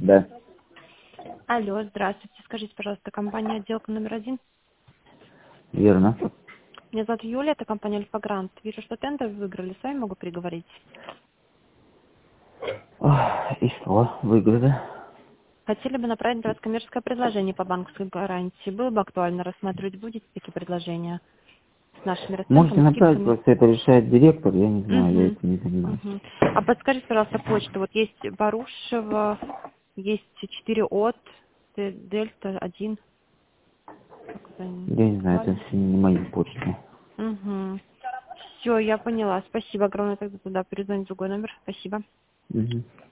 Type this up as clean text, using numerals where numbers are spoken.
Да, Алло, здравствуйте. Скажите, пожалуйста, компания «Отделка номер 1». верно. Меня зовут Юлия, это компания «Альфа-Грант». Вижу, что тендер выиграли. С вами могу переговорить. И что, выгода? Хотели бы направить для вас коммерческое предложение по банковской гарантии. Было бы актуально рассматривать, будете такие предложения с нашими Можете расценками, направить, скидками? просто это решает директор, я не знаю, я Угу. этим не занимаюсь. Угу. А подскажите, пожалуйста, почту. Вот есть Барушева, есть 4 от, Дельта 1. Как это Я не знаю, это актуально? все не мои почты. Угу. Все, я поняла. Спасибо огромное. Тогда туда перезвонить другой номер. Спасибо. Мгм.